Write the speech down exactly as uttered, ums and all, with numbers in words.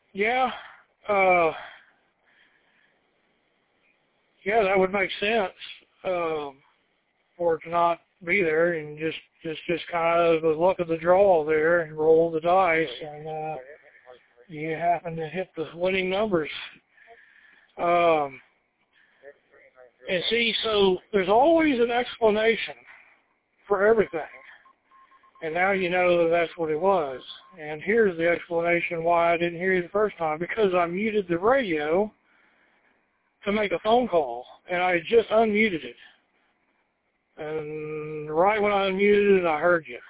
Yeah, uh, yeah, that would make sense, um, for it to not be there and just, just, just kind of the luck of the draw there and roll the dice and, uh, you happen to hit the winning numbers. Um, and see, so there's always an explanation for everything. And now you know that that's what it was. And here's the explanation why I didn't hear you the first time. Because I muted the radio to make a phone call. And I just unmuted it. And right when I unmuted it, I heard you.